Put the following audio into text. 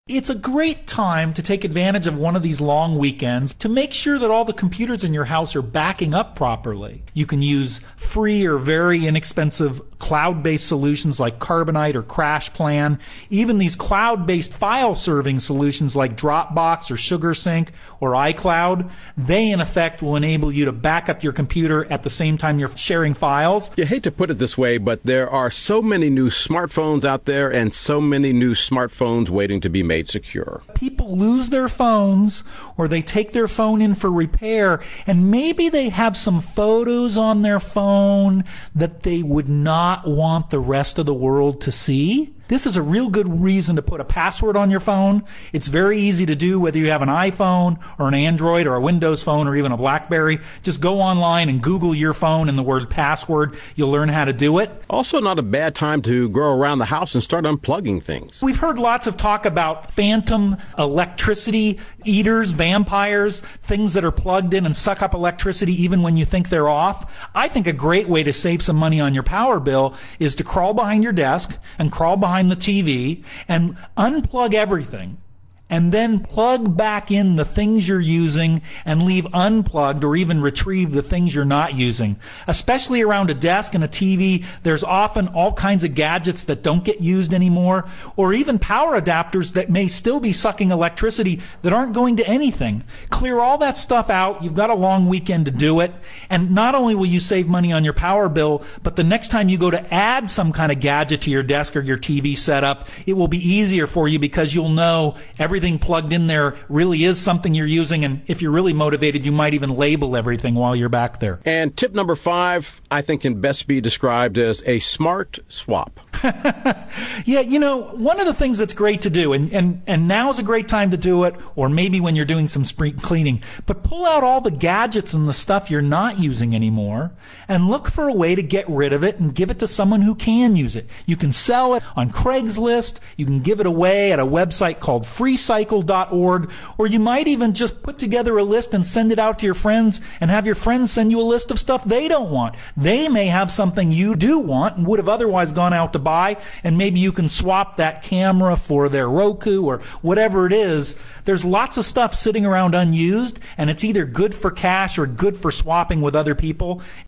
It's a great time to take advantage of one of these long weekends to make sure that all the computers in your house are backing up properly. You can use free or very inexpensive cloud-based solutions like Carbonite or CrashPlan. Even these cloud-based file-serving solutions like Dropbox or SugarSync or iCloud, they in effect will enable you to back up your computer at the same time you're sharing files. You hate to put it this way, but there are so many new smartphones out there and so many new smartphones waiting to be made secure. People lose their phones or they take their phone in for repair, and maybe they have some photos on their phone that they would not want the rest of the world to see. This is a real good reason to put a password on your phone. It's very easy to do whether you have an iPhone or an Android or a Windows phone or even a BlackBerry. Just go online and Google your phone and the word password. You'll learn how to do it. Also not a bad time to go around the house and start unplugging things. We've heard lots of talk about phantom electricity eaters, vampires, things that are plugged in and suck up electricity even when you think they're off. I think a great way to save some money on your power bill is to crawl behind your desk and crawl behind the TV and unplug everything, and then plug back in the things you're using and leave unplugged or even retrieve the things you're not using. Especially around a desk and a TV, there's often all kinds of gadgets that don't get used anymore, or even power adapters that may still be sucking electricity that aren't going to anything. Clear all that stuff out. You've got a long weekend to do it, and not only will you save money on your power bill, but the next time you go to add some kind of gadget to your desk or your TV setup, it will be easier for you because you'll know everything plugged in there really is something you're using, and if you're really motivated, you might even label everything while you're back there. And tip number 5, I think, can best be described as a smart swap. Yeah, you know, one of the things that's great to do, and now's a great time to do it, or maybe when you're doing some spring cleaning, but pull out all the gadgets and the stuff you're not using anymore and look for a way to get rid of it and give it to someone who can use it. You can sell it on Craigslist, you can give it away at a website called freecycle.org, or you might even just put together a list and send it out to your friends and have your friends send you a list of stuff they don't want. They may have something you do want and would have otherwise gone out to buy, and maybe you can swap that camera for their Roku or whatever it is. There's lots of stuff sitting around unused, and it's either good for cash or good for swapping with other people.